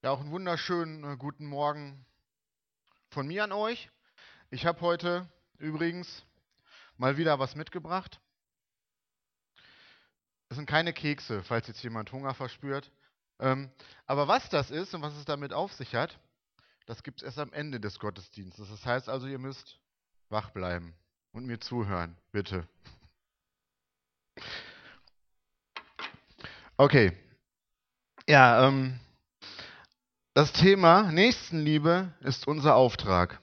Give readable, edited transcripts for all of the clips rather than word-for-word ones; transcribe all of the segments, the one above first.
Ja, auch einen wunderschönen guten Morgen von mir an euch. Ich habe heute übrigens mal wieder was mitgebracht. Das sind keine Kekse, falls jetzt jemand Hunger verspürt. Aber was das ist und was es damit auf sich hat, das gibt es erst am Ende des Gottesdienstes. Das heißt also, ihr müsst wach bleiben und mir zuhören, bitte. Okay. Ja, das Thema Nächstenliebe ist unser Auftrag.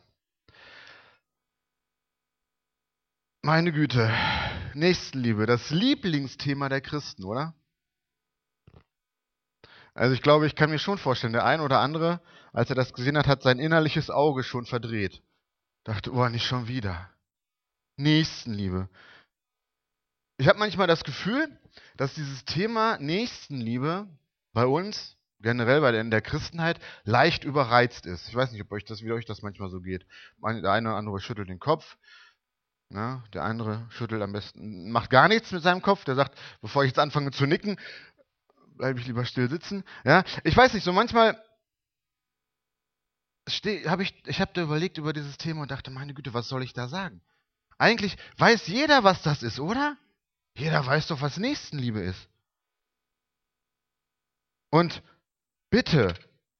Meine Güte, Nächstenliebe, das Lieblingsthema der Christen, oder? Also ich glaube, ich kann mir schon vorstellen, der ein oder andere, als er das gesehen hat, hat sein innerliches Auge schon verdreht. Dachte, oh, nicht schon wieder. Nächstenliebe. Ich habe manchmal das Gefühl, dass dieses Thema Nächstenliebe bei uns, generell in der Christenheit, leicht überreizt ist. Ich weiß nicht, wie euch das manchmal so geht. Der eine oder andere schüttelt den Kopf, ne? Der andere schüttelt am besten, macht gar nichts mit seinem Kopf. Der sagt, bevor ich jetzt anfange zu nicken, bleibe ich lieber still sitzen. Ja, ich weiß nicht, so manchmal ich habe da überlegt über dieses Thema und dachte, meine Güte, was soll ich da sagen? Eigentlich weiß jeder, was das ist, oder? Jeder weiß doch, was Nächstenliebe ist. Und bitte,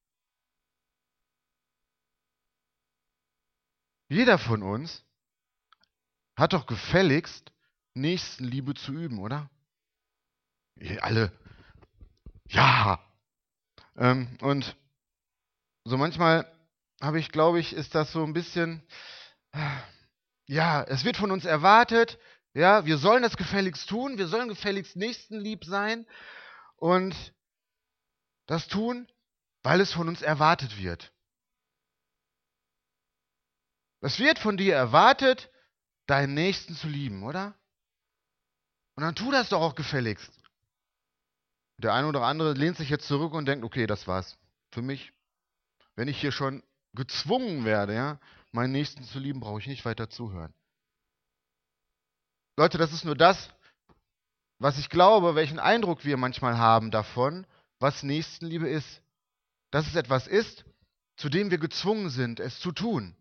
jeder von uns hat doch gefälligst Nächstenliebe zu üben, oder? Alle. Ja. Und so manchmal glaube ich, ist das so ein bisschen, ja, es wird von uns erwartet, ja, wir sollen das gefälligst tun, wir sollen gefälligst nächstenlieb sein und das tun, weil es von uns erwartet wird. Es wird von dir erwartet, deinen Nächsten zu lieben, oder? Und dann tu das doch auch gefälligst. Der eine oder andere lehnt sich jetzt zurück und denkt, okay, das war's für mich. Wenn ich hier schon gezwungen werde, ja, meinen Nächsten zu lieben, brauche ich nicht weiter zuhören. Leute, das ist nur das, was ich glaube, welchen Eindruck wir manchmal haben davon, was Nächstenliebe ist. Dass es etwas ist, zu dem wir gezwungen sind, es zu tun.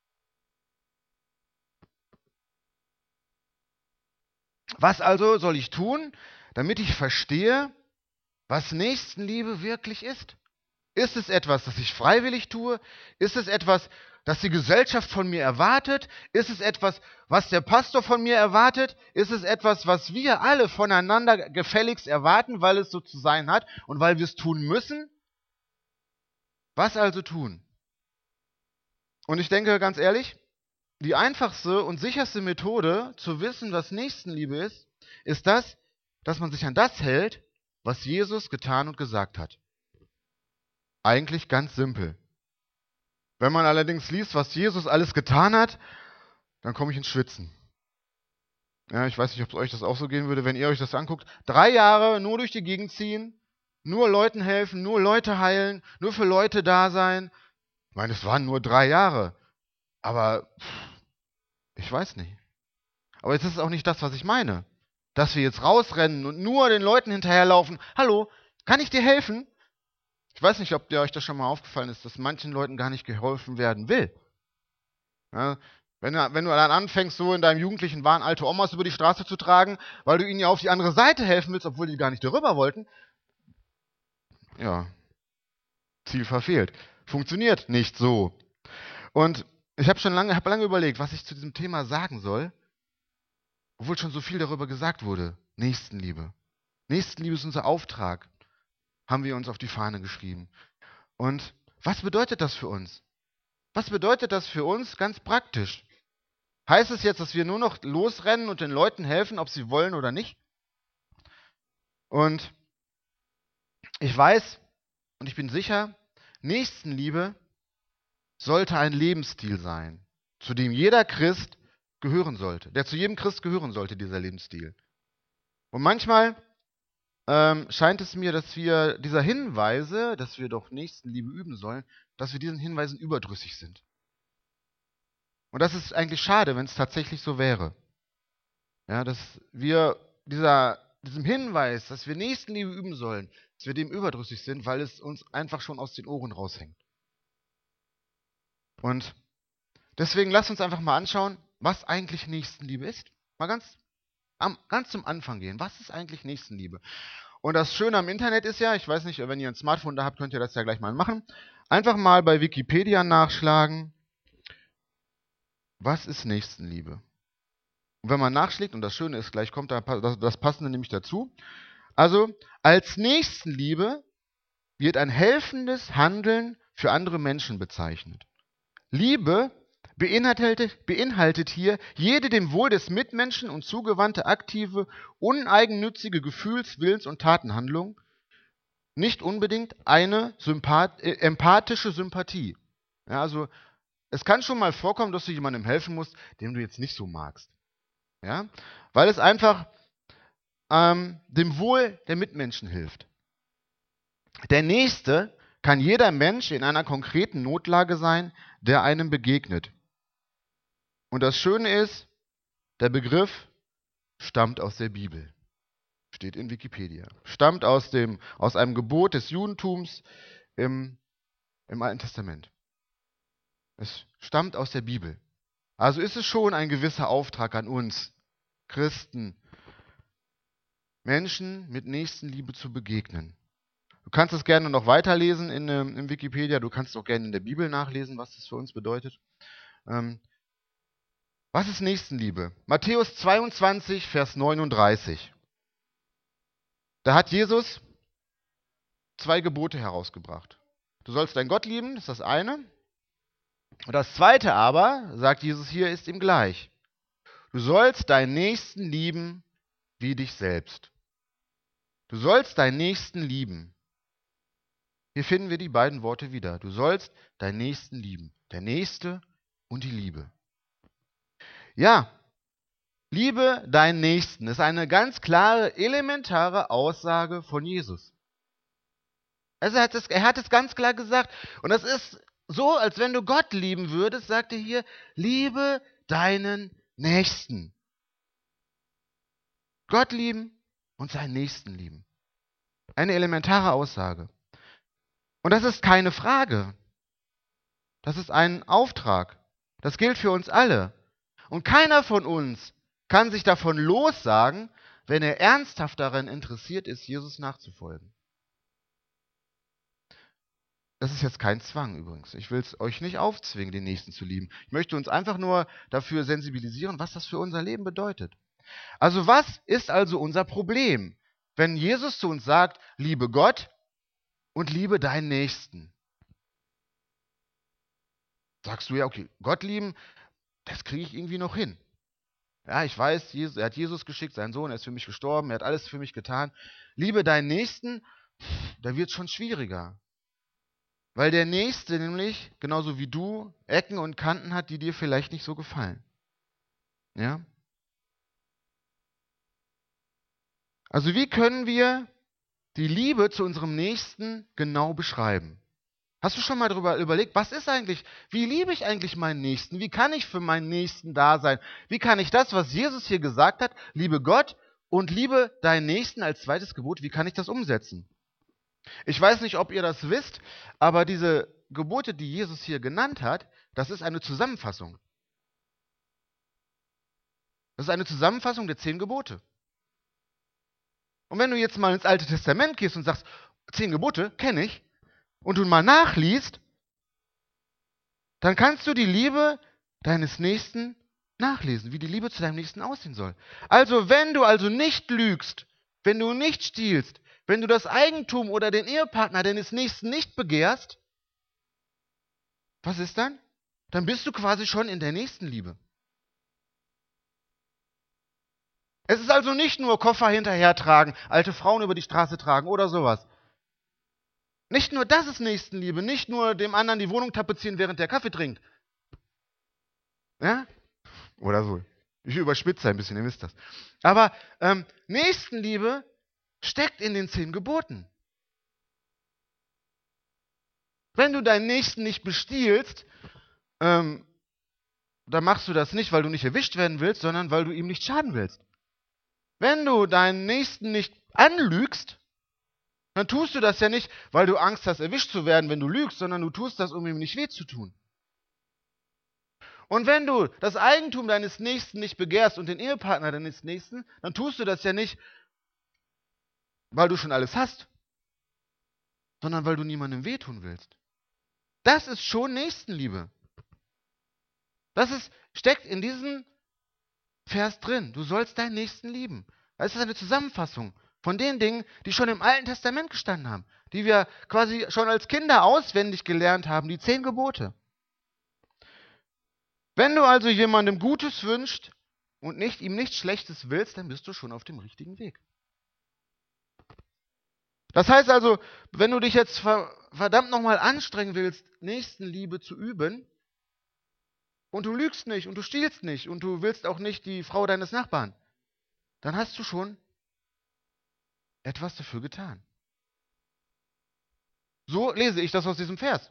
Was also soll ich tun, damit ich verstehe, was Nächstenliebe wirklich ist? Ist es etwas, das ich freiwillig tue? Ist es etwas, das die Gesellschaft von mir erwartet? Ist es etwas, was der Pastor von mir erwartet? Ist es etwas, was wir alle voneinander gefälligst erwarten, weil es so zu sein hat und weil wir es tun müssen? Was also tun? Und ich denke ganz ehrlich, die einfachste und sicherste Methode zu wissen, was Nächstenliebe ist das, dass man sich an das hält, was Jesus getan und gesagt hat. Eigentlich ganz simpel. Wenn man allerdings liest, was Jesus alles getan hat, dann komme ich ins Schwitzen. Ja, ich weiß nicht, ob euch das auch so gehen würde, wenn ihr euch das anguckt. 3 Jahre nur durch die Gegend ziehen, nur Leuten helfen, nur Leute heilen, nur für Leute da sein. Ich meine, es waren nur 3 Jahre. Aber ich weiß nicht. Aber jetzt ist es auch nicht das, was ich meine. Dass wir jetzt rausrennen und nur den Leuten hinterherlaufen. Hallo, kann ich dir helfen? Ich weiß nicht, ob euch das schon mal aufgefallen ist, dass manchen Leuten gar nicht geholfen werden will. Ja, wenn du dann anfängst, so in deinem jugendlichen Wahn alte Omas über die Straße zu tragen, weil du ihnen ja auf die andere Seite helfen willst, obwohl die gar nicht darüber wollten, ja, Ziel verfehlt. Funktioniert nicht so. Und ich habe lange überlegt, was ich zu diesem Thema sagen soll, obwohl schon so viel darüber gesagt wurde. Nächstenliebe. Nächstenliebe ist unser Auftrag, haben wir uns auf die Fahne geschrieben. Und was bedeutet das für uns? Was bedeutet das für uns ganz praktisch? Heißt es jetzt, dass wir nur noch losrennen und den Leuten helfen, ob sie wollen oder nicht? Und ich weiß und ich bin sicher, Nächstenliebe sollte ein Lebensstil sein, zu dem jeder Christ gehören sollte, der zu jedem Christ gehören sollte, dieser Lebensstil. Und manchmal scheint es mir, dass wir dieser Hinweise, dass wir doch Nächstenliebe üben sollen, dass wir diesen Hinweisen überdrüssig sind. Und das ist eigentlich schade, wenn es tatsächlich so wäre. Ja, dass wir diesem Hinweis, dass wir Nächstenliebe üben sollen, dass wir dem überdrüssig sind, weil es uns einfach schon aus den Ohren raushängt. Und deswegen lasst uns einfach mal anschauen, was eigentlich Nächstenliebe ist. Mal ganz zum Anfang gehen. Was ist eigentlich Nächstenliebe? Und das Schöne am Internet ist ja, ich weiß nicht, wenn ihr ein Smartphone da habt, könnt ihr das ja gleich mal machen. Einfach mal bei Wikipedia nachschlagen, was ist Nächstenliebe? Und wenn man nachschlägt, und das Schöne ist, gleich kommt da das Passende nämlich dazu. Also, als Nächstenliebe wird ein helfendes Handeln für andere Menschen bezeichnet. Liebe beinhaltet hier jede dem Wohl des Mitmenschen und zugewandte aktive, uneigennützige Gefühls-, Willens- und Tatenhandlung, nicht unbedingt eine empathische Sympathie. Ja, also es kann schon mal vorkommen, dass du jemandem helfen musst, dem du jetzt nicht so magst. Ja? Weil es einfach dem Wohl der Mitmenschen hilft. Der Nächste kann jeder Mensch in einer konkreten Notlage sein, der einem begegnet. Und das Schöne ist, der Begriff stammt aus der Bibel. Steht in Wikipedia. Stammt aus einem Gebot des Judentums im Alten Testament. Es stammt aus der Bibel. Also ist es schon ein gewisser Auftrag an uns, Christen, Menschen mit Nächstenliebe zu begegnen. Du kannst es gerne noch weiterlesen in Wikipedia. Du kannst auch gerne in der Bibel nachlesen, was das für uns bedeutet. Was ist Nächstenliebe? Matthäus 22, Vers 39. Da hat Jesus 2 Gebote herausgebracht. Du sollst deinen Gott lieben, das ist das eine. Und das zweite aber, sagt Jesus hier, ist ihm gleich. Du sollst deinen Nächsten lieben wie dich selbst. Du sollst deinen Nächsten lieben. Hier finden wir die beiden Worte wieder. Du sollst deinen Nächsten lieben. Der Nächste und die Liebe. Ja, liebe deinen Nächsten ist eine ganz klare, elementare Aussage von Jesus. Also er hat es ganz klar gesagt. Und das ist so, als wenn du Gott lieben würdest, sagt er hier, liebe deinen Nächsten. Gott lieben und seinen Nächsten lieben. Eine elementare Aussage. Und das ist keine Frage. Das ist ein Auftrag. Das gilt für uns alle. Und keiner von uns kann sich davon lossagen, wenn er ernsthaft daran interessiert ist, Jesus nachzufolgen. Das ist jetzt kein Zwang übrigens. Ich will es euch nicht aufzwingen, den Nächsten zu lieben. Ich möchte uns einfach nur dafür sensibilisieren, was das für unser Leben bedeutet. Also was ist also unser Problem, wenn Jesus zu uns sagt, liebe Gott und liebe deinen Nächsten? Sagst du ja, okay, Gott lieben, das kriege ich irgendwie noch hin. Ja, ich weiß, er hat Jesus geschickt, seinen Sohn, er ist für mich gestorben, er hat alles für mich getan. Liebe deinen Nächsten, da wird es schon schwieriger. Weil der Nächste nämlich, genauso wie du, Ecken und Kanten hat, die dir vielleicht nicht so gefallen. Ja? Also wie können wir die Liebe zu unserem Nächsten genau beschreiben? Hast du schon mal darüber überlegt, wie liebe ich eigentlich meinen Nächsten? Wie kann ich für meinen Nächsten da sein? Wie kann ich das, was Jesus hier gesagt hat, liebe Gott und liebe deinen Nächsten als zweites Gebot, wie kann ich das umsetzen? Ich weiß nicht, ob ihr das wisst, aber diese Gebote, die Jesus hier genannt hat, das ist eine Zusammenfassung. Das ist eine Zusammenfassung der 10 Gebote. Und wenn du jetzt mal ins Alte Testament gehst und sagst, 10 Gebote, kenne ich, und du mal nachliest, dann kannst du die Liebe deines Nächsten nachlesen, wie die Liebe zu deinem Nächsten aussehen soll. Also wenn du also nicht lügst, wenn du nicht stiehlst, wenn du das Eigentum oder den Ehepartner deines Nächsten nicht begehrst, was ist dann? Dann bist du quasi schon in der Nächstenliebe. Es ist also nicht nur Koffer hinterher tragen, alte Frauen über die Straße tragen oder sowas. Nicht nur das ist Nächstenliebe, nicht nur dem anderen die Wohnung tapezieren, während der Kaffee trinkt. Ja? Oder so. Ich überspitze ein bisschen, ihr wisst das. Aber Nächstenliebe steckt in den 10 Geboten. Wenn du deinen Nächsten nicht bestiehlst, dann machst du das nicht, weil du nicht erwischt werden willst, sondern weil du ihm nicht schaden willst. Wenn du deinen Nächsten nicht anlügst, dann tust du das ja nicht, weil du Angst hast, erwischt zu werden, wenn du lügst, sondern du tust das, um ihm nicht weh zu tun. Und wenn du das Eigentum deines Nächsten nicht begehrst und den Ehepartner deines Nächsten, dann tust du das ja nicht, weil du schon alles hast, sondern weil du niemandem wehtun willst. Das ist schon Nächstenliebe. Steckt in diesem Vers drin. Du sollst deinen Nächsten lieben. Das ist eine Zusammenfassung von den Dingen, die schon im Alten Testament gestanden haben, die wir quasi schon als Kinder auswendig gelernt haben, die 10 Gebote. Wenn du also jemandem Gutes wünschst und ihm nichts Schlechtes willst, dann bist du schon auf dem richtigen Weg. Das heißt also, wenn du dich jetzt verdammt nochmal anstrengen willst, Nächstenliebe zu üben, und du lügst nicht und du stiehlst nicht und du willst auch nicht die Frau deines Nachbarn, dann hast du schon etwas dafür getan. So lese ich das aus diesem Vers.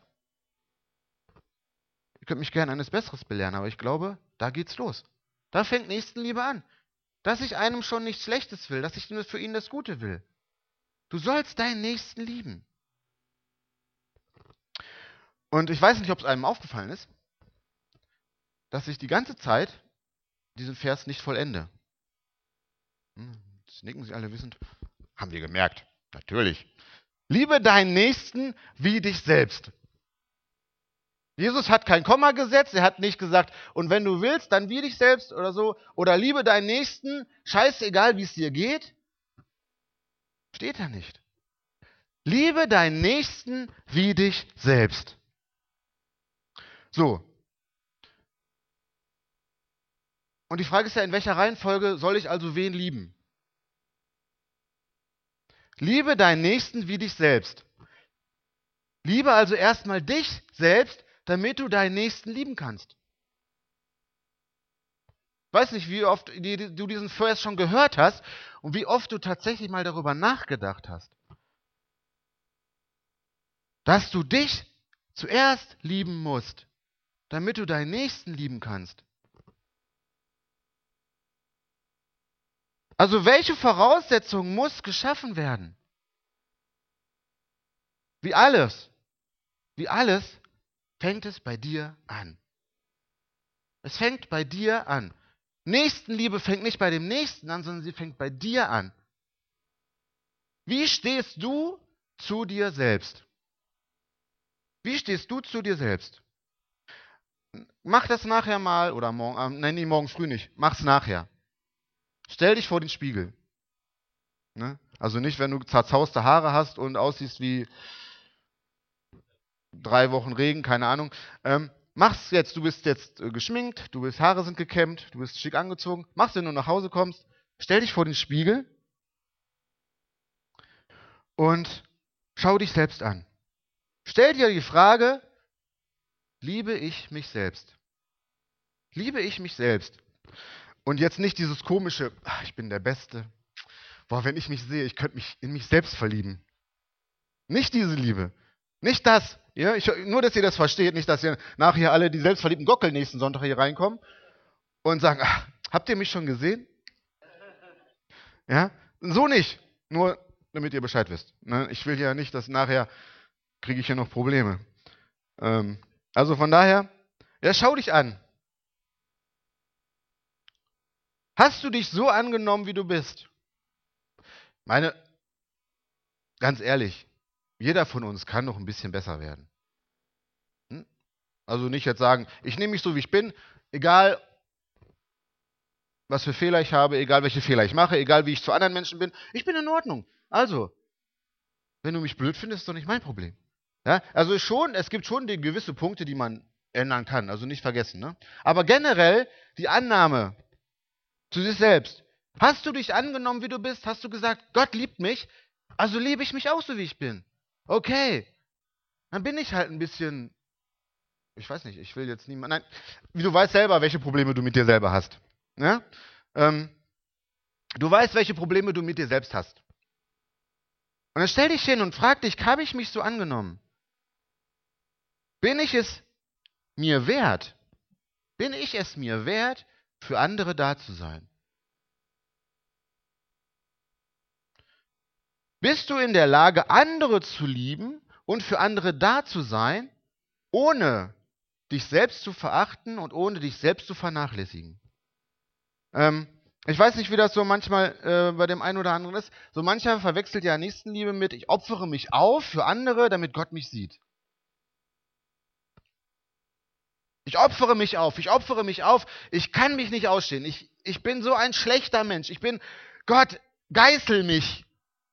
Ihr könnt mich gerne eines Besseres belehren, aber ich glaube, da geht's los. Da fängt Nächstenliebe an. Dass ich einem schon nichts Schlechtes will, dass ich für ihn das Gute will. Du sollst deinen Nächsten lieben. Und ich weiß nicht, ob es einem aufgefallen ist, dass ich die ganze Zeit diesen Vers nicht vollende. Jetzt nicken Sie alle wissend. Haben wir gemerkt. Natürlich. Liebe deinen Nächsten wie dich selbst. Jesus hat kein Komma gesetzt, er hat nicht gesagt, und wenn du willst, dann wie dich selbst oder so, oder liebe deinen Nächsten, scheißegal, wie es dir geht. Steht da nicht. Liebe deinen Nächsten wie dich selbst. So. Und die Frage ist ja, in welcher Reihenfolge soll ich also wen lieben? Liebe deinen Nächsten wie dich selbst. Liebe also erstmal dich selbst, damit du deinen Nächsten lieben kannst. Ich weiß nicht, wie oft du diesen Vers schon gehört hast und wie oft du tatsächlich mal darüber nachgedacht hast. Dass du dich zuerst lieben musst, damit du deinen Nächsten lieben kannst. Also welche Voraussetzung muss geschaffen werden? Wie alles fängt es bei dir an. Es fängt bei dir an. Nächstenliebe fängt nicht bei dem Nächsten an, sondern sie fängt bei dir an. Wie stehst du zu dir selbst? Wie stehst du zu dir selbst? Mach das nachher mal, oder morgen früh nicht. Mach's nachher. Stell dich vor den Spiegel. Ne? Also nicht, wenn du zerzauste Haare hast und aussiehst wie 3 Wochen Regen, keine Ahnung. Mach's jetzt, du bist jetzt geschminkt, Haare sind gekämmt, du bist schick angezogen. Mach's, wenn du nach Hause kommst. Stell dich vor den Spiegel und schau dich selbst an. Stell dir die Frage, liebe ich mich selbst? Liebe ich mich selbst? Und jetzt nicht dieses komische, ich bin der Beste. Boah, wenn ich mich sehe, ich könnte mich in mich selbst verlieben. Nicht diese Liebe. Nicht das. Ja? Nur, dass ihr das versteht. Nicht, dass ihr nachher alle die selbstverliebten Gockel nächsten Sonntag hier reinkommen und sagen, habt ihr mich schon gesehen? Ja? So nicht. Nur, damit ihr Bescheid wisst. Ne? Ich will ja nicht, dass nachher kriege ich hier noch Probleme. Also von daher, ja, schau dich an. Hast du dich so angenommen, wie du bist? Ganz ehrlich, jeder von uns kann noch ein bisschen besser werden. Also nicht jetzt sagen, ich nehme mich so, wie ich bin, egal was für Fehler ich habe, egal welche Fehler ich mache, egal wie ich zu anderen Menschen bin, ich bin in Ordnung. Also, wenn du mich blöd findest, ist doch nicht mein Problem. Ja? Also es gibt schon gewisse Punkte, die man ändern kann, also nicht vergessen. Ne? Aber generell die Annahme zu sich selbst. Hast du dich angenommen, wie du bist? Hast du gesagt, Gott liebt mich, also liebe ich mich auch so, wie ich bin. Okay, dann bin ich halt ein bisschen, ich weiß nicht, ich will jetzt niemand, nein, du weißt selber, welche Probleme du mit dir selber hast. Ja? Du weißt, welche Probleme du mit dir selbst hast. Und dann stell dich hin und frag dich, habe ich mich so angenommen? Bin ich es mir wert? Bin ich es mir wert, für andere da zu sein? Bist du in der Lage, andere zu lieben und für andere da zu sein, ohne dich selbst zu verachten und ohne dich selbst zu vernachlässigen? Ich weiß nicht, wie das so manchmal bei dem einen oder anderen ist. So mancher verwechselt ja Nächstenliebe mit, ich opfere mich auf für andere, damit Gott mich sieht. Ich opfere mich auf, ich kann mich nicht ausstehen. Ich bin so ein schlechter Mensch. Gott, geißel mich.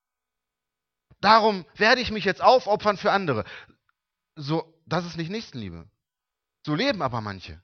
Darum werde ich mich jetzt aufopfern für andere. So, das ist nicht Nächstenliebe. So leben aber manche.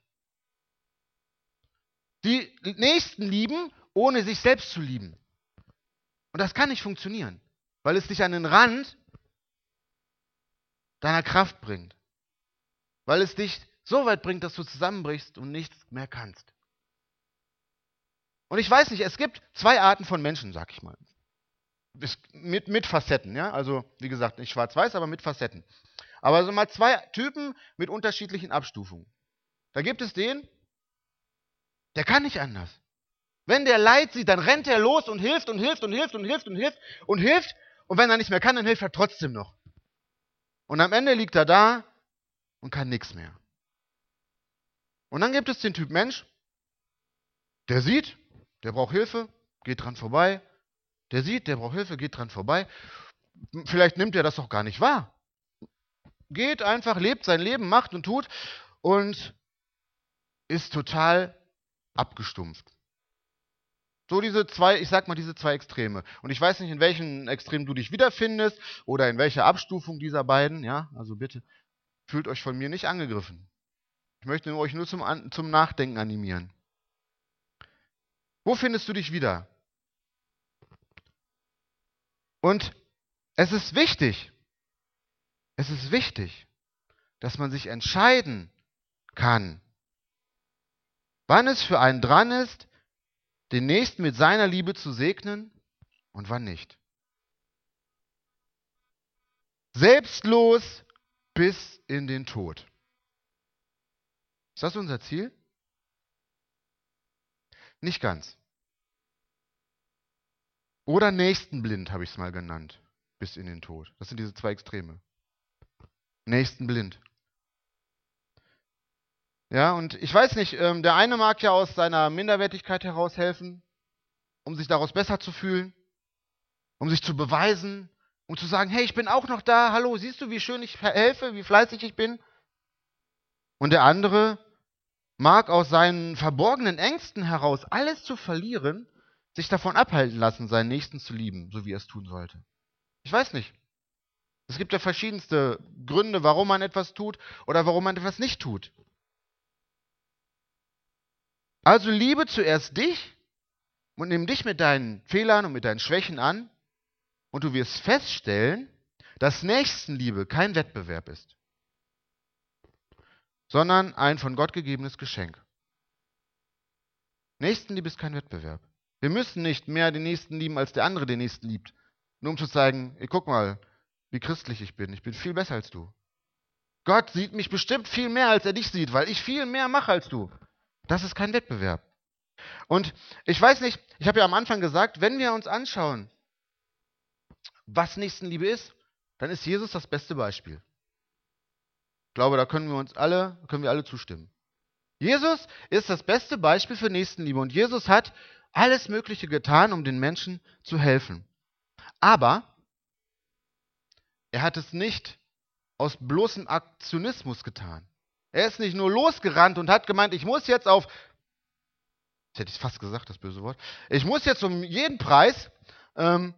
Die Nächsten lieben, ohne sich selbst zu lieben. Und das kann nicht funktionieren, weil es dich an den Rand deiner Kraft bringt. Weil es dich so weit bringt, dass du zusammenbrichst und nichts mehr kannst. Und ich weiß nicht, es gibt zwei Arten von Menschen, sag ich mal. Mit Facetten, ja. Also, wie gesagt, nicht schwarz-weiß, aber mit Facetten. Aber so mal zwei Typen mit unterschiedlichen Abstufungen. Da gibt es den, der kann nicht anders. Wenn der Leid sieht, dann rennt er los und hilft und hilft und hilft und hilft und hilft und hilft. Und wenn er nicht mehr kann, dann hilft er trotzdem noch. Und am Ende liegt er da und kann nichts mehr. Und dann gibt es den Typ Mensch, der sieht, der braucht Hilfe, geht dran vorbei. Der sieht, der braucht Hilfe, geht dran vorbei. Vielleicht nimmt er das auch gar nicht wahr. Geht einfach, lebt sein Leben, macht und tut und ist total abgestumpft. So diese zwei Extreme. Und ich weiß nicht, in welchem Extrem du dich wiederfindest oder in welcher Abstufung dieser beiden. Ja, also bitte fühlt euch von mir nicht angegriffen. Ich möchte euch nur zum Nachdenken animieren. Wo findest du dich wieder? Und es ist wichtig, dass man sich entscheiden kann, wann es für einen dran ist, den Nächsten mit seiner Liebe zu segnen und wann nicht. Selbstlos bis in den Tod. Ist das unser Ziel? Nicht ganz. Oder nächstenblind habe ich es mal genannt, bis in den Tod. Das sind diese zwei Extreme. Nächstenblind. Ja, und ich weiß nicht, der eine mag ja aus seiner Minderwertigkeit heraus helfen, um sich daraus besser zu fühlen, um sich zu beweisen, um zu sagen, hey, ich bin auch noch da, hallo, siehst du, wie schön ich helfe, wie fleißig ich bin? Und der andere mag aus seinen verborgenen Ängsten heraus alles zu verlieren, sich davon abhalten lassen, seinen Nächsten zu lieben, so wie er es tun sollte. Ich weiß nicht. Es gibt ja verschiedenste Gründe, warum man etwas tut oder warum man etwas nicht tut. Also liebe zuerst dich und nimm dich mit deinen Fehlern und mit deinen Schwächen an und du wirst feststellen, dass Nächstenliebe kein Wettbewerb ist, sondern ein von Gott gegebenes Geschenk. Nächstenliebe ist kein Wettbewerb. Wir müssen nicht mehr den Nächsten lieben, als der andere den Nächsten liebt. Nur um zu zeigen, ey, guck mal, wie christlich ich bin. Ich bin viel besser als du. Gott sieht mich bestimmt viel mehr, als er dich sieht, weil ich viel mehr mache als du. Das ist kein Wettbewerb. Und ich weiß nicht, ich habe ja am Anfang gesagt, wenn wir uns anschauen, was Nächstenliebe ist, dann ist Jesus das beste Beispiel. Ich glaube, da können wir alle zustimmen. Jesus ist das beste Beispiel für Nächstenliebe und Jesus hat alles Mögliche getan, um den Menschen zu helfen. Aber er hat es nicht aus bloßem Aktionismus getan. Er ist nicht nur losgerannt und hat gemeint, ich muss jetzt jetzt hätte ich fast gesagt, das böse Wort, ich muss jetzt um jeden Preis den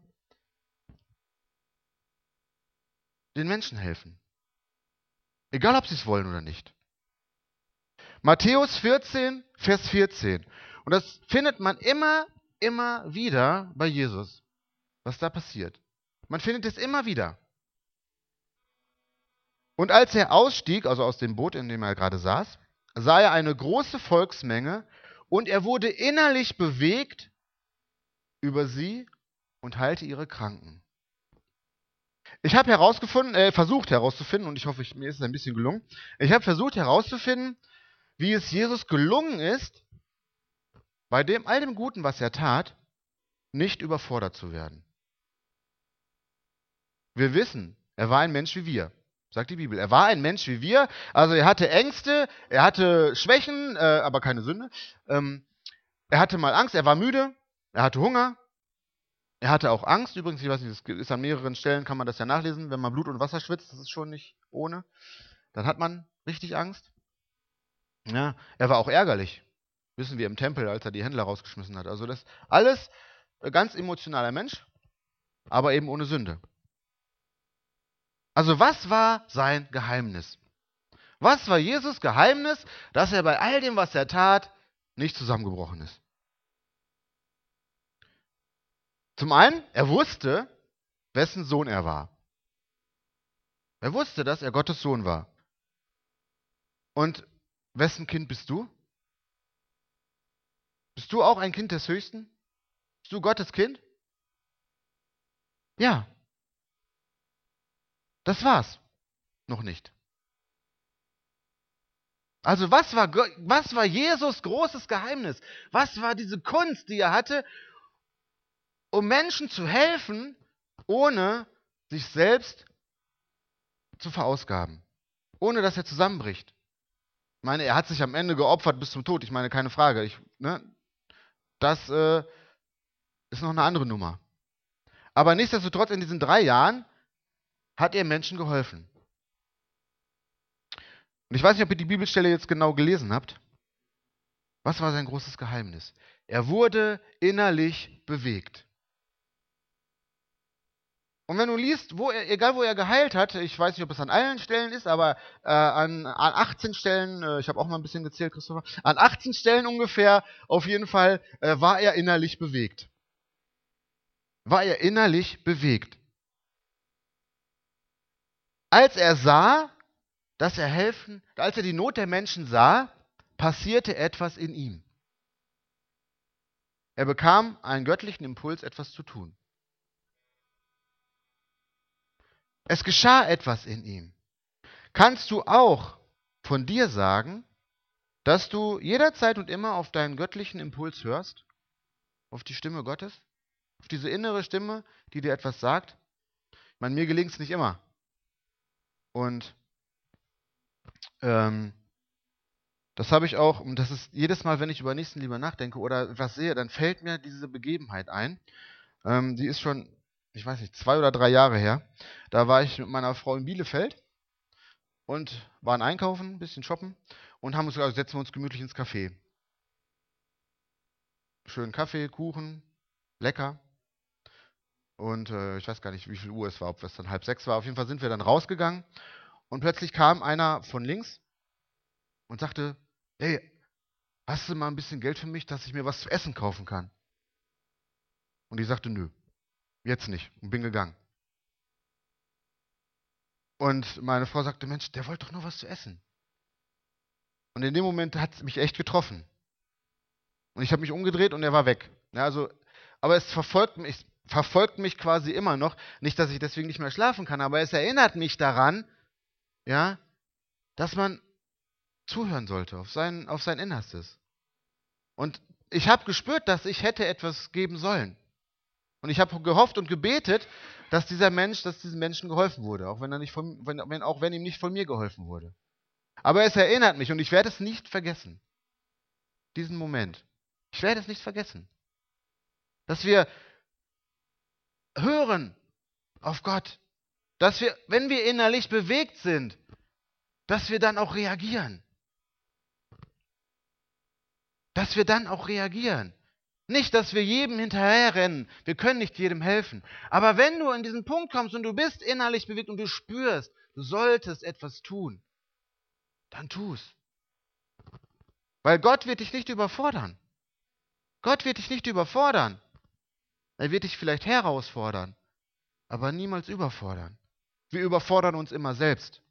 Menschen helfen. Egal, ob sie es wollen oder nicht. Matthäus 14, Vers 14. Und das findet man immer wieder bei Jesus, was da passiert. Man findet es immer wieder. Und als er ausstieg, also aus dem Boot, in dem er gerade saß, sah er eine große Volksmenge und er wurde innerlich bewegt über sie und heilte ihre Kranken. Ich habe versucht herauszufinden, und ich hoffe, mir ist es ein bisschen gelungen, ich habe versucht herauszufinden, wie es Jesus gelungen ist, bei all dem Guten, was er tat, nicht überfordert zu werden. wir wissen, er war ein Mensch wie wir, sagt die Bibel. Er war ein Mensch wie wir, also er hatte Ängste, er hatte Schwächen, aber keine Sünde. Er hatte mal Angst, er war müde, er hatte Hunger, er hatte auch Angst. Übrigens, ich weiß nicht, das ist an mehreren Stellen, kann man das ja nachlesen, wenn man Blut und Wasser schwitzt, das ist schon nicht ohne, dann hat man richtig Angst. Ja, er war auch ärgerlich, wissen wir im Tempel, als er die Händler rausgeschmissen hat. Also das alles ganz emotionaler Mensch, aber eben ohne Sünde. Also was war sein Geheimnis? Was war Jesus Geheimnis, dass er bei all dem, was er tat, nicht zusammengebrochen ist? Zum einen, er wusste, wessen Sohn er war. Er wusste, dass er Gottes Sohn war. Und wessen Kind bist du? Bist du auch ein Kind des Höchsten? Bist du Gottes Kind? Ja. Das war's. Noch nicht. Also was war Jesus großes Geheimnis? Was war diese Kunst, die er hatte, um Menschen zu helfen, ohne sich selbst zu verausgaben? Ohne dass er zusammenbricht. Ich meine, er hat sich am Ende geopfert bis zum Tod. Ich meine, keine Frage. Das ist noch eine andere Nummer. Aber nichtsdestotrotz, in diesen 3 Jahren hat er Menschen geholfen. Und ich weiß nicht, ob ihr die Bibelstelle jetzt genau gelesen habt. Was war sein großes Geheimnis? Er wurde innerlich bewegt. Und wenn du liest, egal wo er geheilt hat, ich weiß nicht, ob es an allen Stellen ist, aber an 18 Stellen, ich habe auch mal ein bisschen gezählt, Christopher, an 18 Stellen ungefähr, auf jeden Fall, war er innerlich bewegt. War er innerlich bewegt. Als er sah, als er die Not der Menschen sah, passierte etwas in ihm. Er bekam einen göttlichen Impuls, etwas zu tun. Es geschah etwas in ihm. Kannst du auch von dir sagen, dass du jederzeit und immer auf deinen göttlichen Impuls hörst? Auf die Stimme Gottes? Auf diese innere Stimme, die dir etwas sagt? Ich meine, mir gelingt es nicht immer. Und das habe ich auch, und das ist jedes Mal, wenn ich über Nächstenliebe nachdenke oder etwas sehe, dann fällt mir diese Begebenheit ein. Die ist schon, ich weiß nicht, 2 oder 3 Jahre her. Da war ich mit meiner Frau in Bielefeld und waren einkaufen, ein bisschen shoppen und haben uns gesagt, setzen wir uns gemütlich ins Café. Schön Kaffee, Kuchen, lecker. Und ich weiß gar nicht, wie viel Uhr es war, ob es dann 5:30 war. Auf jeden Fall sind wir dann rausgegangen und plötzlich kam einer von links und sagte, hey, hast du mal ein bisschen Geld für mich, dass ich mir was zu essen kaufen kann? Und ich sagte, nö, jetzt nicht, und bin gegangen. Und meine Frau sagte, Mensch, der wollte doch nur was zu essen. Und in dem Moment hat es mich echt getroffen. Und ich habe mich umgedreht und er war weg. Ja, also, aber es verfolgt mich quasi immer noch. Nicht, dass ich deswegen nicht mehr schlafen kann, aber es erinnert mich daran, ja, dass man zuhören sollte auf sein Innerstes. Und ich habe gespürt, dass ich hätte etwas geben sollen. Und ich habe gehofft und gebetet, dass diesem Menschen geholfen wurde, auch wenn ihm nicht von mir geholfen wurde. Aber es erinnert mich und ich werde es nicht vergessen. Diesen Moment. Ich werde es nicht vergessen. Dass wir hören auf Gott. Dass wir, wenn wir innerlich bewegt sind, dass wir dann auch reagieren. Dass wir dann auch reagieren. Nicht, dass wir jedem hinterherrennen. Wir können nicht jedem helfen. Aber wenn du an diesen Punkt kommst und du bist innerlich bewegt und du spürst, du solltest etwas tun, dann tu's. Weil Gott wird dich nicht überfordern. Gott wird dich nicht überfordern. Er wird dich vielleicht herausfordern, aber niemals überfordern. Wir überfordern uns immer selbst.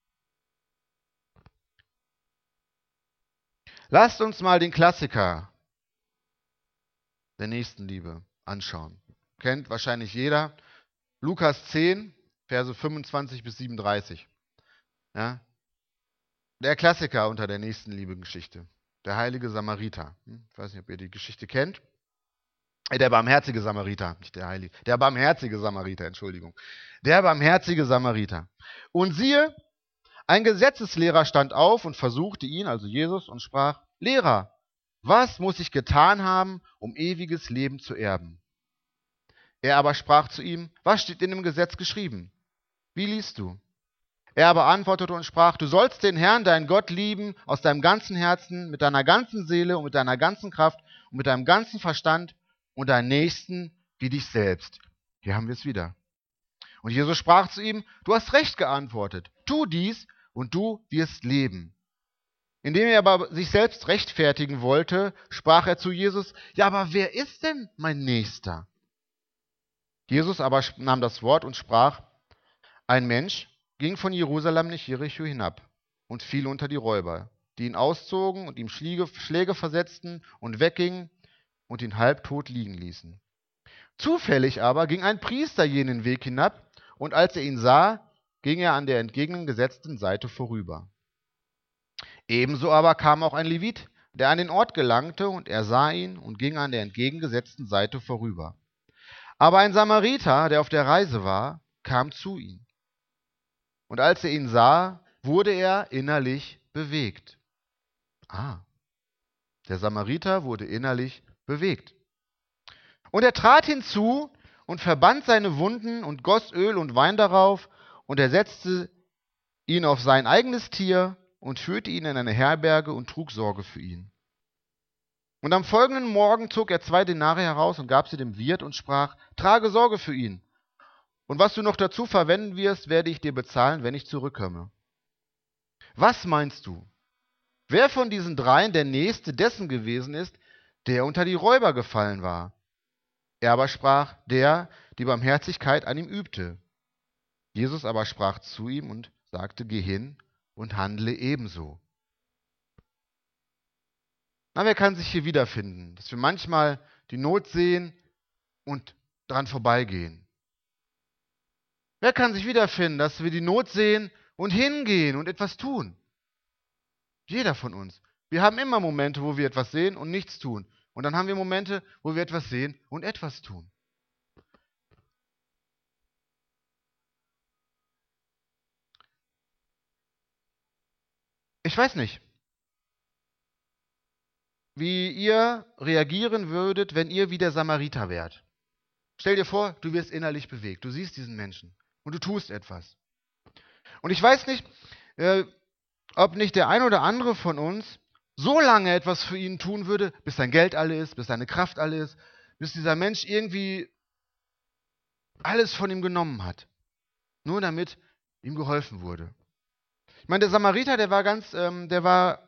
Lasst uns mal den Klassiker der Nächstenliebe anschauen. Kennt wahrscheinlich jeder. Lukas 10, Verse 25 bis 37. Ja? Der Klassiker unter der Nächstenliebe-Geschichte. Der heilige Samariter. Ich weiß nicht, ob ihr die Geschichte kennt. Der barmherzige Samariter, nicht der Heilige. Der barmherzige Samariter, Entschuldigung. Der barmherzige Samariter. Und siehe, ein Gesetzeslehrer stand auf und versuchte ihn, also Jesus, und sprach: Lehrer, was muss ich getan haben, um ewiges Leben zu erben? Er aber sprach zu ihm: Was steht in dem Gesetz geschrieben? Wie liest du? Er aber antwortete und sprach: Du sollst den Herrn, deinen Gott, lieben aus deinem ganzen Herzen, mit deiner ganzen Seele und mit deiner ganzen Kraft und mit deinem ganzen Verstand und deinen Nächsten wie dich selbst. Hier haben wir es wieder. Und Jesus sprach zu ihm: Du hast recht geantwortet. Tu dies und du wirst leben. Indem er aber sich selbst rechtfertigen wollte, sprach er zu Jesus: Ja, aber wer ist denn mein Nächster? Jesus aber nahm das Wort und sprach: Ein Mensch ging von Jerusalem nach Jericho hinab und fiel unter die Räuber, die ihn auszogen und ihm Schläge versetzten und weggingen und ihn halbtot liegen ließen. Zufällig aber ging ein Priester jenen Weg hinab, und als er ihn sah, ging er an der entgegengesetzten Seite vorüber. Ebenso aber kam auch ein Levit, der an den Ort gelangte, und er sah ihn und ging an der entgegengesetzten Seite vorüber. Aber ein Samariter, der auf der Reise war, kam zu ihm. Und als er ihn sah, wurde er innerlich bewegt. Der Samariter wurde innerlich bewegt. Und er trat hinzu und verband seine Wunden und goss Öl und Wein darauf, und er setzte ihn auf sein eigenes Tier und führte ihn in eine Herberge und trug Sorge für ihn. Und am folgenden Morgen zog er 2 Denare heraus und gab sie dem Wirt und sprach: Trage Sorge für ihn. Und was du noch dazu verwenden wirst, werde ich dir bezahlen, wenn ich zurückkomme. Was meinst du? Wer von diesen 3 der Nächste dessen gewesen ist, der unter die Räuber gefallen war? Er aber sprach: Der, die Barmherzigkeit an ihm übte. Jesus aber sprach zu ihm und sagte: Geh hin und handle ebenso. Na, wer kann sich hier wiederfinden, dass wir manchmal die Not sehen und dran vorbeigehen? Wer kann sich wiederfinden, dass wir die Not sehen und hingehen und etwas tun? Jeder von uns. Wir haben immer Momente, wo wir etwas sehen und nichts tun. Und dann haben wir Momente, wo wir etwas sehen und etwas tun. Ich weiß nicht, wie ihr reagieren würdet, wenn ihr wie der Samariter wärt. Stell dir vor, du wirst innerlich bewegt. Du siehst diesen Menschen und du tust etwas. Und ich weiß nicht, ob nicht der ein oder andere von uns so lange etwas für ihn tun würde, bis sein Geld alle ist, bis seine Kraft alle ist, bis dieser Mensch irgendwie alles von ihm genommen hat. Nur damit ihm geholfen wurde. Ich meine, der Samariter, der war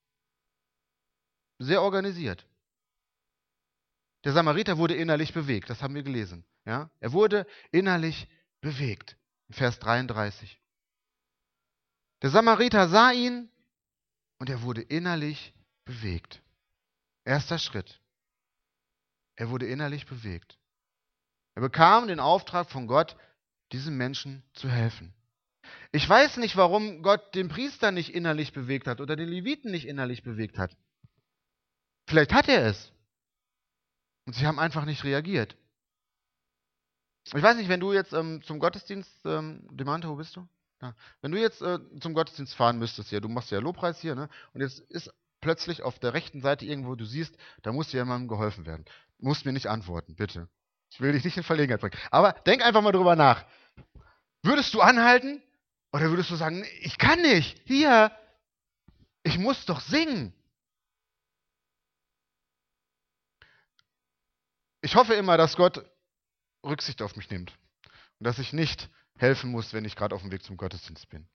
sehr organisiert. Der Samariter wurde innerlich bewegt, das haben wir gelesen. Ja? Er wurde innerlich bewegt. Vers 33. Der Samariter sah ihn und er wurde innerlich bewegt. Erster Schritt. Er wurde innerlich bewegt. Er bekam den Auftrag von Gott, diesem Menschen zu helfen. Ich weiß nicht, warum Gott den Priester nicht innerlich bewegt hat oder den Leviten nicht innerlich bewegt hat. Vielleicht hat er es. Und sie haben einfach nicht reagiert. Ich weiß nicht, wenn du jetzt zum Gottesdienst, Demante, wo bist du? Ja. Wenn du jetzt zum Gottesdienst fahren müsstest, ja, du machst ja Lobpreis hier, ne? Und jetzt ist plötzlich auf der rechten Seite irgendwo, du siehst, da muss dir jemandem geholfen werden. Du musst mir nicht antworten, bitte. Ich will dich nicht in Verlegenheit bringen. Aber denk einfach mal drüber nach. Würdest du anhalten? Oder würdest du sagen, ich kann nicht, hier, ich muss doch singen? Ich hoffe immer, dass Gott Rücksicht auf mich nimmt. Und dass ich nicht helfen muss, wenn ich gerade auf dem Weg zum Gottesdienst bin.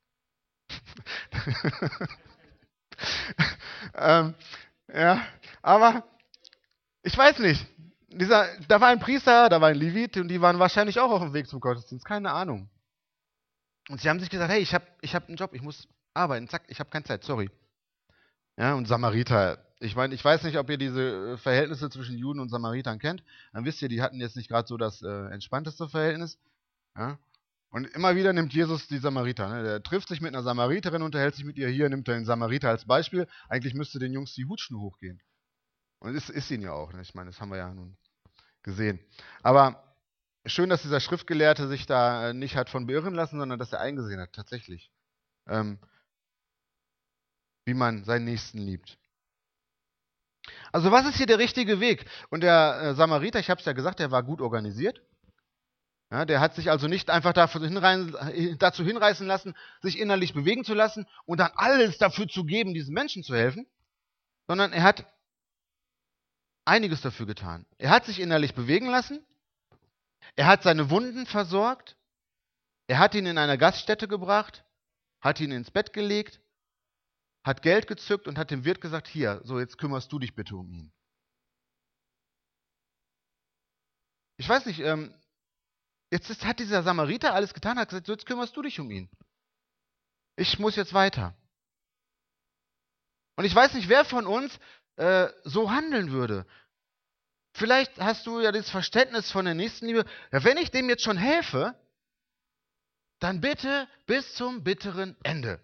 Ja, aber ich weiß nicht. Da war ein Priester, da war ein Levit und die waren wahrscheinlich auch auf dem Weg zum Gottesdienst. Keine Ahnung. Und sie haben sich gesagt, hey, ich hab einen Job, ich muss arbeiten. Zack, ich habe keine Zeit, sorry. Ja, und Samariter. Ich meine, ich weiß nicht, ob ihr diese Verhältnisse zwischen Juden und Samaritern kennt. Dann wisst ihr, die hatten jetzt nicht gerade so das entspannteste Verhältnis. Ja? Und immer wieder nimmt Jesus die Samariter. Ne? Der trifft sich mit einer Samariterin, unterhält sich mit ihr hier, nimmt den Samariter als Beispiel. Eigentlich müsste den Jungs die Hutschnur hochgehen. Und ist ihnen ja auch. Ne? Ich meine, das haben wir ja nun gesehen. Aber schön, dass dieser Schriftgelehrte sich da nicht hat von beirren lassen, sondern dass er eingesehen hat, tatsächlich, ähm, wie man seinen Nächsten liebt. Also was ist hier der richtige Weg? Und der Samariter, ich habe es ja gesagt, der war gut organisiert. Ja, der hat sich also nicht einfach dazu hinreißen lassen, sich innerlich bewegen zu lassen und dann alles dafür zu geben, diesen Menschen zu helfen, sondern er hat einiges dafür getan. Er hat sich innerlich bewegen lassen, er hat seine Wunden versorgt, er hat ihn in eine Gaststätte gebracht, hat ihn ins Bett gelegt, hat Geld gezückt und hat dem Wirt gesagt, hier, so jetzt kümmerst du dich bitte um ihn. Ich weiß nicht, hat dieser Samariter alles getan, hat gesagt, so jetzt kümmerst du dich um ihn. Ich muss jetzt weiter. Und ich weiß nicht, wer von uns so handeln würde. Vielleicht hast du ja das Verständnis von der Nächstenliebe. Ja, wenn ich dem jetzt schon helfe, dann bitte bis zum bitteren Ende.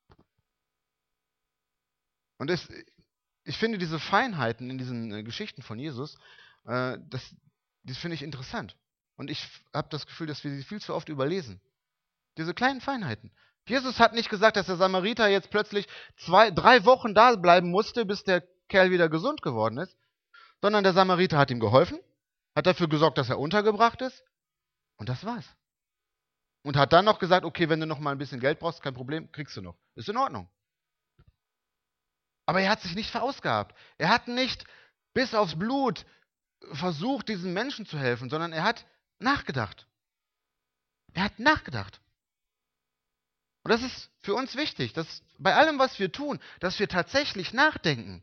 Und ich finde diese Feinheiten in diesen Geschichten von Jesus, die finde ich interessant. Und ich habe das Gefühl, dass wir sie viel zu oft überlesen. Diese kleinen Feinheiten. Jesus hat nicht gesagt, dass der Samariter jetzt plötzlich 3 Wochen da bleiben musste, bis der Kerl wieder gesund geworden ist, sondern der Samariter hat ihm geholfen, hat dafür gesorgt, dass er untergebracht ist und das war's. Und hat dann noch gesagt, okay, wenn du noch mal ein bisschen Geld brauchst, kein Problem, kriegst du noch. Ist in Ordnung. Aber er hat sich nicht verausgabt. Er hat nicht bis aufs Blut versucht, diesen Menschen zu helfen, sondern er hat nachgedacht. Er hat nachgedacht. Und das ist für uns wichtig, dass bei allem, was wir tun, dass wir tatsächlich nachdenken.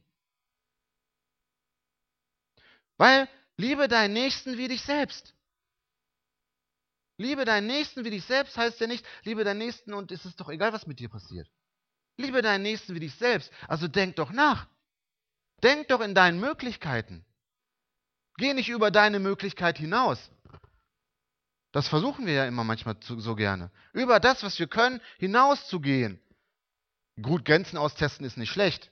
Weil liebe deinen Nächsten wie dich selbst. Liebe deinen Nächsten wie dich selbst heißt ja nicht, liebe deinen Nächsten und es ist doch egal, was mit dir passiert. Liebe deinen Nächsten wie dich selbst. Also denk doch nach. Denk doch in deinen Möglichkeiten. Geh nicht über deine Möglichkeit hinaus. Das versuchen wir ja immer manchmal so gerne. Über das, was wir können, hinauszugehen. Gut, Grenzen austesten ist nicht schlecht.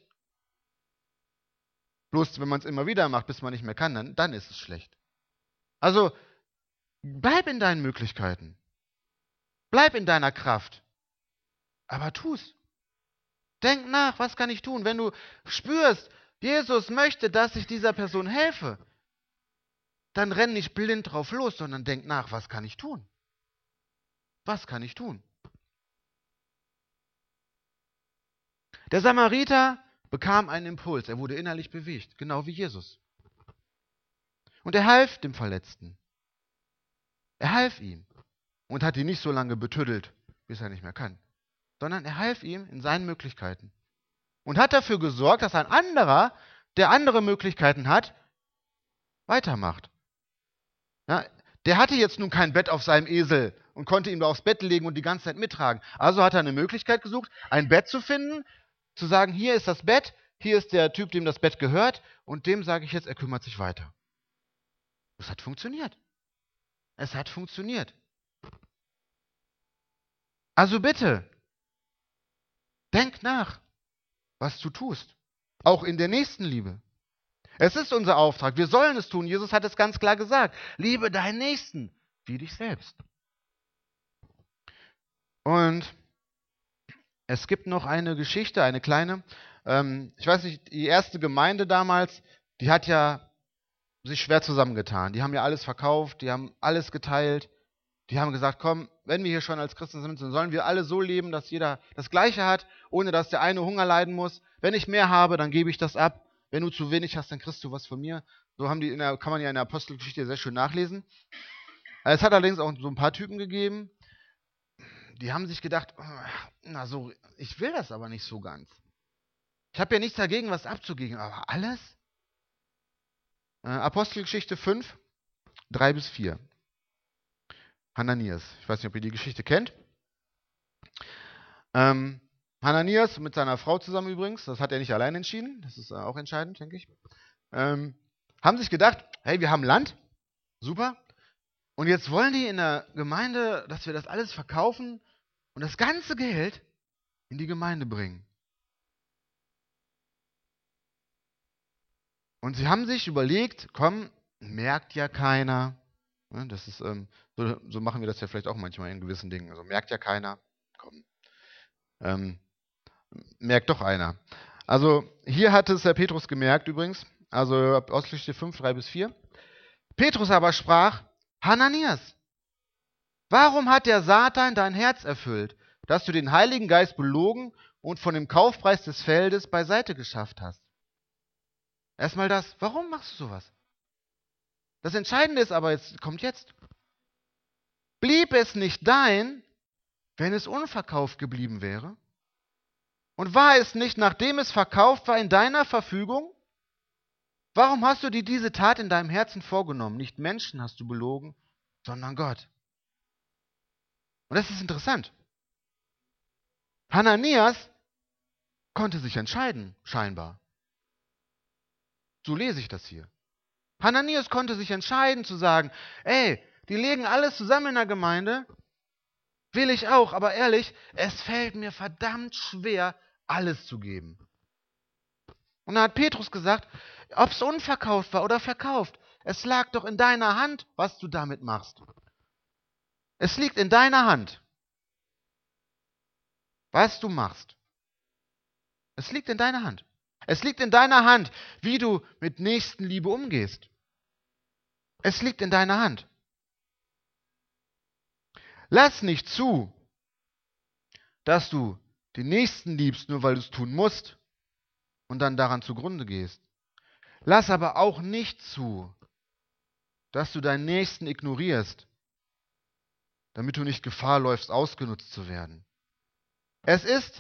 Bloß wenn man es immer wieder macht, bis man nicht mehr kann, dann ist es schlecht. Also bleib in deinen Möglichkeiten. Bleib in deiner Kraft. Aber tu's. Denk nach, was kann ich tun? Wenn du spürst, Jesus möchte, dass ich dieser Person helfe, dann renn nicht blind drauf los, sondern denk nach, was kann ich tun? Was kann ich tun? Der Samariter bekam einen Impuls, er wurde innerlich bewegt, genau wie Jesus. Und er half dem Verletzten. Er half ihm und hat ihn nicht so lange betüddelt, bis er nicht mehr kann, sondern er half ihm in seinen Möglichkeiten und hat dafür gesorgt, dass ein anderer, der andere Möglichkeiten hat, weitermacht. Ja, der hatte jetzt nun kein Bett auf seinem Esel und konnte ihn da aufs Bett legen und die ganze Zeit mittragen. Also hat er eine Möglichkeit gesucht, ein Bett zu finden, zu sagen, hier ist das Bett, hier ist der Typ, dem das Bett gehört und dem sage ich jetzt, er kümmert sich weiter. Das hat funktioniert. Es hat funktioniert. Also bitte, denk nach, was du tust. Auch in der Nächstenliebe. Es ist unser Auftrag. Wir sollen es tun. Jesus hat es ganz klar gesagt. Liebe deinen Nächsten wie dich selbst. Und es gibt noch eine Geschichte, eine kleine. Ich weiß nicht, die erste Gemeinde damals, die hat ja sich schwer zusammengetan. Die haben ja alles verkauft, die haben alles geteilt. Die haben gesagt, komm, wenn wir hier schon als Christen sind, dann sollen wir alle so leben, dass jeder das Gleiche hat, ohne dass der eine Hunger leiden muss. Wenn ich mehr habe, dann gebe ich das ab. Wenn du zu wenig hast, dann kriegst du was von mir. So haben kann man ja in der Apostelgeschichte sehr schön nachlesen. Es hat allerdings auch so ein paar Typen gegeben, die haben sich gedacht, na so, ich will das aber nicht so ganz. Ich habe ja nichts dagegen, was abzugeben, aber alles? Apostelgeschichte 5, 3-4. Hananias. Ich weiß nicht, ob ihr die Geschichte kennt. Hananias mit seiner Frau zusammen übrigens, das hat er nicht allein entschieden, das ist auch entscheidend, denke ich, haben sich gedacht, hey, wir haben Land, super, und jetzt wollen die in der Gemeinde, dass wir das alles verkaufen und das ganze Geld in die Gemeinde bringen. Und sie haben sich überlegt, komm, merkt ja keiner. Ne, das ist, so machen wir das ja vielleicht auch manchmal in gewissen Dingen. Also merkt ja keiner. Komm, ähm, merkt doch einer. Also hier hat es Herr Petrus gemerkt übrigens. Also Apostelgeschichte 5, 3-4. Petrus aber sprach, Hananias, warum hat der Satan dein Herz erfüllt, dass du den Heiligen Geist belogen und von dem Kaufpreis des Feldes beiseite geschafft hast? Erstmal das, warum machst du sowas? Das Entscheidende ist aber, kommt jetzt, blieb es nicht dein, wenn es unverkauft geblieben wäre? Und war es nicht, nachdem es verkauft war, in deiner Verfügung? Warum hast du dir diese Tat in deinem Herzen vorgenommen? Nicht Menschen hast du belogen, sondern Gott. Und das ist interessant. Hananias konnte sich entscheiden, scheinbar. So lese ich das hier. Hananias konnte sich entscheiden zu sagen, ey, die legen alles zusammen in der Gemeinde, will ich auch, aber ehrlich, es fällt mir verdammt schwer, alles zu geben. Und dann hat Petrus gesagt, ob es unverkauft war oder verkauft, es lag doch in deiner Hand, was du damit machst. Es liegt in deiner Hand, was du machst. Es liegt in deiner Hand. Es liegt in deiner Hand, wie du mit Nächstenliebe umgehst. Es liegt in deiner Hand. Lass nicht zu, dass du den Nächsten liebst, nur weil du es tun musst und dann daran zugrunde gehst. Lass aber auch nicht zu, dass du deinen Nächsten ignorierst, damit du nicht Gefahr läufst, ausgenutzt zu werden. Es ist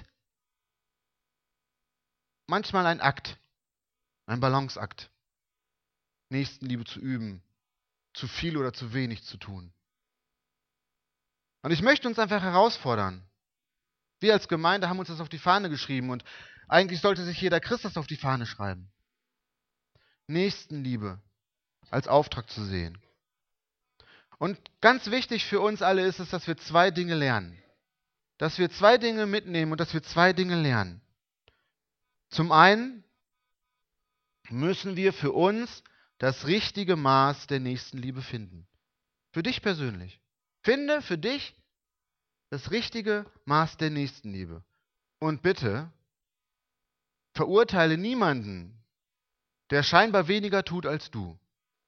manchmal ein Akt, ein Balanceakt, Nächstenliebe zu üben, zu viel oder zu wenig zu tun. Und ich möchte uns einfach herausfordern. Wir als Gemeinde haben uns das auf die Fahne geschrieben und eigentlich sollte sich jeder Christ das auf die Fahne schreiben. Nächstenliebe als Auftrag zu sehen. Und ganz wichtig für uns alle ist es, dass wir zwei Dinge lernen. Dass wir zwei Dinge mitnehmen und dass wir zwei Dinge lernen. Zum einen müssen wir für uns das richtige Maß der Nächstenliebe finden. Für dich persönlich. Finde für dich das richtige Maß der Nächstenliebe. Und bitte, verurteile niemanden, der scheinbar weniger tut als du.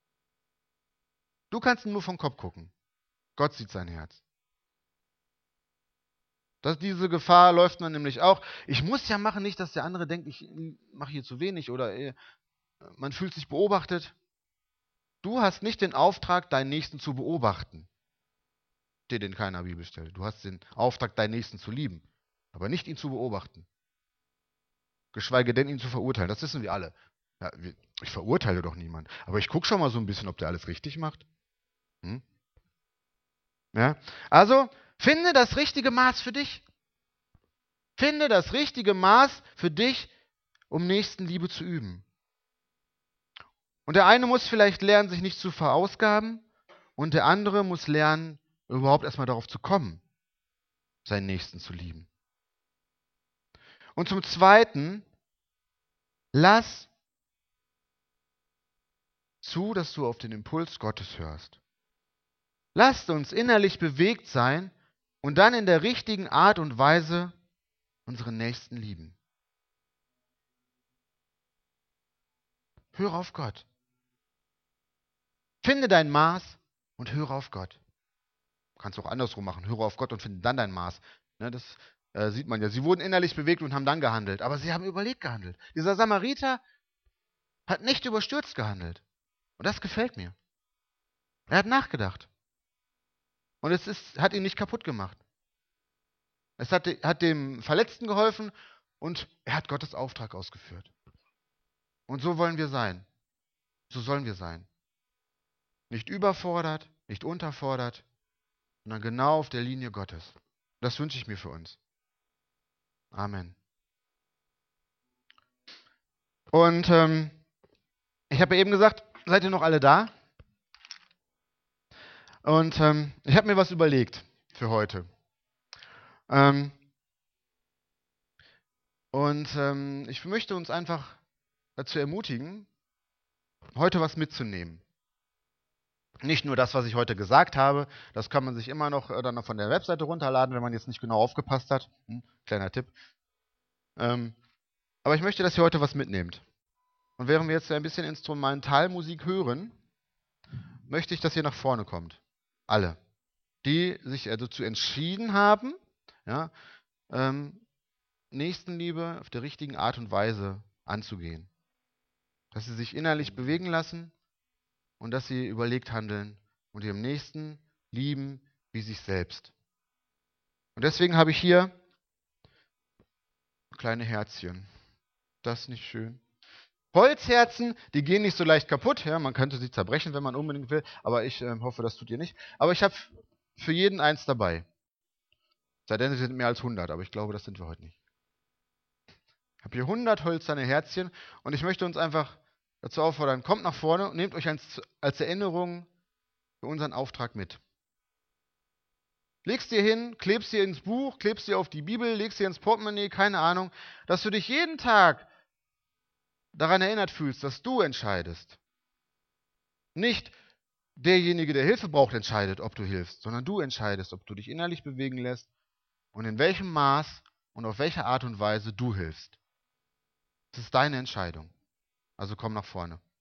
Du kannst nur vom Kopf gucken. Gott sieht sein Herz. Diese Gefahr läuft man nämlich auch. Ich muss ja machen, nicht, dass der andere denkt, ich mache hier zu wenig oder man fühlt sich beobachtet. Du hast nicht den Auftrag, deinen Nächsten zu beobachten. Steht in keiner Bibelstelle. Du hast den Auftrag, deinen Nächsten zu lieben, aber nicht ihn zu beobachten. Geschweige denn, ihn zu verurteilen. Das wissen wir alle. Ja, ich verurteile doch niemanden. Aber ich gucke schon mal so ein bisschen, ob der alles richtig macht. Hm? Ja? Also, finde das richtige Maß für dich. Finde das richtige Maß für dich, um Nächstenliebe zu üben. Und der eine muss vielleicht lernen, sich nicht zu verausgaben, und der andere muss lernen, überhaupt erstmal darauf zu kommen, seinen Nächsten zu lieben. Und zum Zweiten, lass zu, dass du auf den Impuls Gottes hörst. Lasst uns innerlich bewegt sein und dann in der richtigen Art und Weise unseren Nächsten lieben. Höre auf Gott. Finde dein Maß und höre auf Gott. Du kannst auch andersrum machen. Höre auf Gott und finde dann dein Maß. Ne, das sieht man ja. Sie wurden innerlich bewegt und haben dann gehandelt. Aber sie haben überlegt gehandelt. Dieser Samariter hat nicht überstürzt gehandelt. Und das gefällt mir. Er hat nachgedacht. Und hat ihn nicht kaputt gemacht. Es hat dem Verletzten geholfen und er hat Gottes Auftrag ausgeführt. Und so wollen wir sein. So sollen wir sein. Nicht überfordert, nicht unterfordert, sondern genau auf der Linie Gottes. Das wünsche ich mir für uns. Amen. Und ich habe ja eben gesagt, seid ihr noch alle da? Und ich habe mir was überlegt für heute. Ich möchte uns einfach dazu ermutigen, heute was mitzunehmen. Nicht nur das, was ich heute gesagt habe, das kann man sich immer noch dann noch von der Webseite runterladen, wenn man jetzt nicht genau aufgepasst hat. Kleiner Tipp. Aber ich möchte, dass ihr heute was mitnehmt. Und während wir jetzt ein bisschen Instrumentalmusik hören, möchte ich, dass ihr nach vorne kommt. Alle. Die sich dazu entschieden haben, ja, Nächstenliebe auf der richtigen Art und Weise anzugehen. Dass sie sich innerlich bewegen lassen und dass sie überlegt handeln und ihrem Nächsten lieben wie sich selbst. Und deswegen habe ich hier kleine Herzchen. Das ist nicht schön. Holzherzen, die gehen nicht so leicht kaputt. Ja, man könnte sie zerbrechen, wenn man unbedingt will, aber ich hoffe, das tut ihr nicht. Aber ich habe für jeden eins dabei. Sei denn, es sind mehr als 100, aber ich glaube, das sind wir heute nicht. Ich habe hier 100 hölzerne Herzchen und ich möchte uns einfach dazu auffordern, kommt nach vorne und nehmt euch als Erinnerung für unseren Auftrag mit. Legst dir hin, klebst dir ins Buch, klebst dir auf die Bibel, legst dir ins Portemonnaie, keine Ahnung, dass du dich jeden Tag daran erinnert fühlst, dass du entscheidest. Nicht derjenige, der Hilfe braucht, entscheidet, ob du hilfst, sondern du entscheidest, ob du dich innerlich bewegen lässt und in welchem Maß und auf welche Art und Weise du hilfst. Das ist deine Entscheidung. Also komm nach vorne.